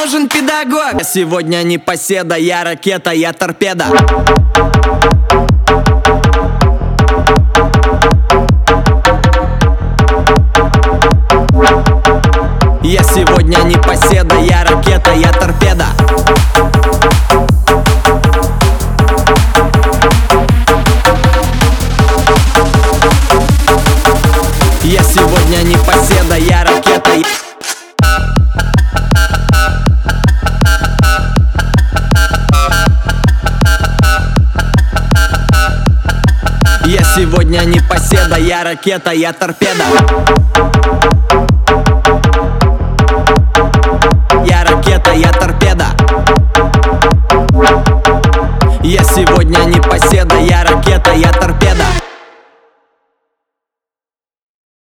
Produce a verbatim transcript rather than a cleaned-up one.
нужен педагог. Я сегодня не поседа, я ракета, я торпеда. Я сегодня не поседа, я ракета, я торпеда. Я сегодня не поседа, я ракета. Я сегодня не поседа, я ракета, я торпеда.